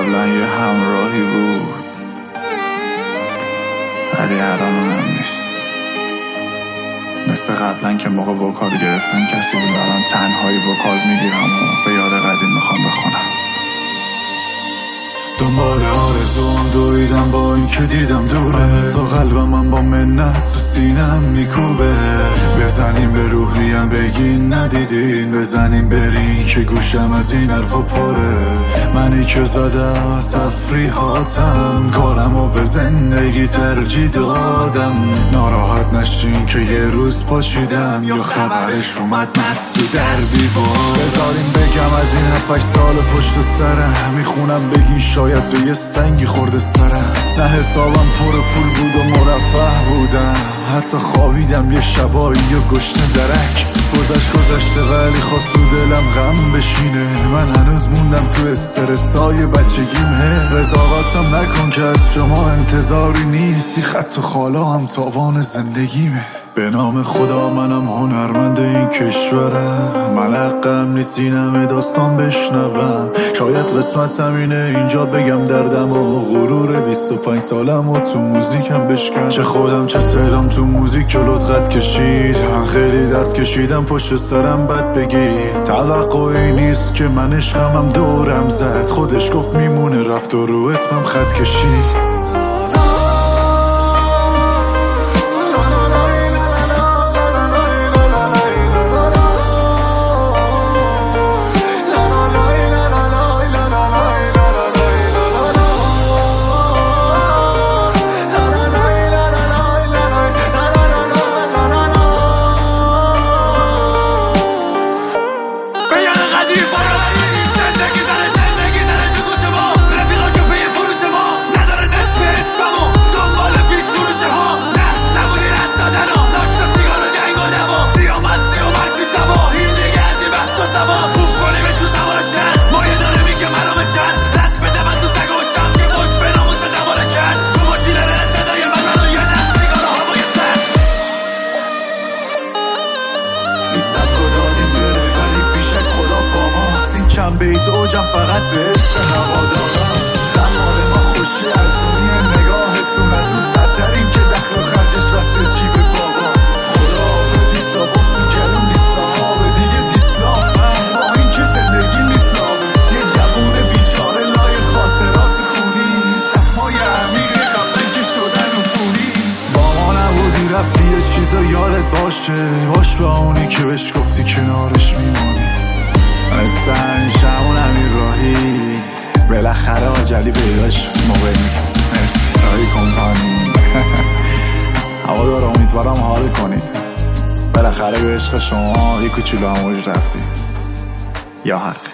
قبلا یه همراهی بود، ولی الان اونم نیست. مثل قبلا که موقع وکال گرفتن کسی بود، الان تنهایی وکال میگیرم و به یاد قدیم میخوام بخونم. دنبال آرزوم دویدم با این که دیدم دوره، تا قلبم من با منت تو سینم میکوبه. بزنیم به روحیم بگین ندیدین، بزنیم برین که گوشم از این حرفا پره. منی که زدم از تفریحاتم، کارمو به زندگی ترجیح دادم. ناراحت نشین که یه روز پاشیدم یا خبرش اومد مست تو در دیوار. بذارین بگم از این 7-8 سال پشت سرم، میخونم بگین شاید به یه سنگی خورده سرم. نه حسابم پر پول بود و مرفه بودم، حتی خوابیدم یه شبایی و گشنه درک. گذشته ولی خواست تو دلم غم بشینه، من هنوز موندم تو استرسای بچگیمه. رضاقتم نکن که از شما انتظاری نیستی، خط و خالا هم تاوان زندگیمه. به نام خدا منم هنرمند این کشورم، من حقم نیست این همه داستان بشنوم. شاید قسمتم اینه اینجا بگم دردم و غرور 25 سالم و تو موزیکم بشکن. چه خودم چه سرم تو موزیک جلوت قد کشید، من خیلی درد کشیدم پشت سرم بد بگی. توقعی نیست که من عشقمم دورم زد، خودش گفت میمونه رفت و رو اسمم خط کشید. بیت اوجم فقط به عشق هوادارم. خمار ما خوشی ارزونی نگاهتون، از اون سرترین که دخل و خرجش بسته چی به باباست. خدا حافظی سابق تو گلوم نیست آبه دیگه دیسلام، با این که زندگی نیست نابه. یه جوون بیچاره لای خاطرات خونی، سخمای عمیق قبلن که شدن و پونی. با ما نبودی رفتی یه چیزا یادت باشه، باش با اونی که بهش گفتی کنارش میمونی. مثل همیشه همون امیر راهی، بالاخره آجلی پیداش موقع نیست. مرسی راهی کمپانی. هوا داره، امیدوارم حال کنید. بالاخره به عشق شما یه کوچولو هم اوج رفتی، یا حق.